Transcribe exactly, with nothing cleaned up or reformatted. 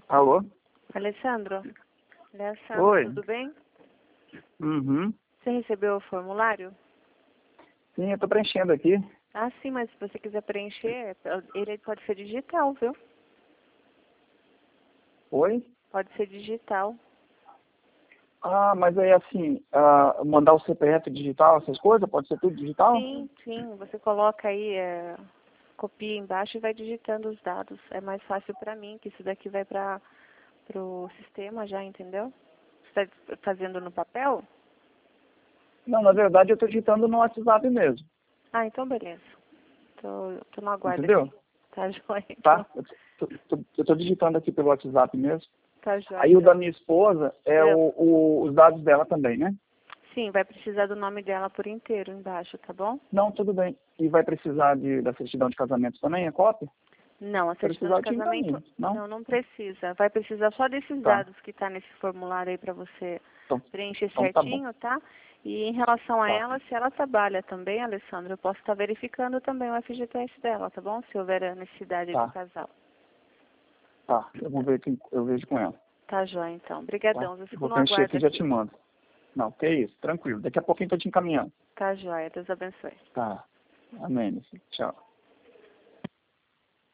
Alô? Alessandro? Alessandro, Oi. tudo bem? Uhum. Você recebeu o formulário? Sim, eu tô preenchendo aqui. Ah, sim, mas se você quiser preencher, ele pode ser digital, viu? Oi? Pode ser digital. Ah, mas aí assim, ah, mandar o C P F digital, essas coisas, pode ser tudo digital? Sim, sim, você coloca aí, é, copia embaixo e vai digitando os dados. É mais fácil para mim, que isso daqui vai para o sistema já, entendeu? Você está fazendo no papel? Não, na verdade eu tô digitando no WhatsApp mesmo. Ah, então beleza. Tô, tô no aguardo Entendeu? aqui. Tá joia, então. Tá? Eu tô, tô- eu tô digitando aqui pelo WhatsApp mesmo. Tá joia, Aí o da então. minha esposa é É, o, o- os dados dela também, né? sim, vai precisar do nome dela por inteiro embaixo, tá bom? Não, tudo bem. E vai precisar de, da certidão de casamento também, a cópia? Não, a Se certidão precisar, de eu te casamento encaminho. Não? não, não precisa. Vai precisar só desses Tá. dados que está nesse formulário aí para você Então, preencher então tá bom. certinho, tá? E em relação a Tá. ela, se ela trabalha também, Alessandra, eu posso estar verificando também o F G T S dela, tá bom? Se houver a necessidade do Tá. casal. Tá. Eu vou ver que eu vejo com ela. Tá, joia, então. Tá? Obrigadão. Eu Eu fico vou no preencher aguardo aqui e já te aqui. mando. Não, que isso, tranquilo. Daqui a pouquinho eu tô te encaminhando. Tá, joia. Deus abençoe. Tá. Amém. Tchau.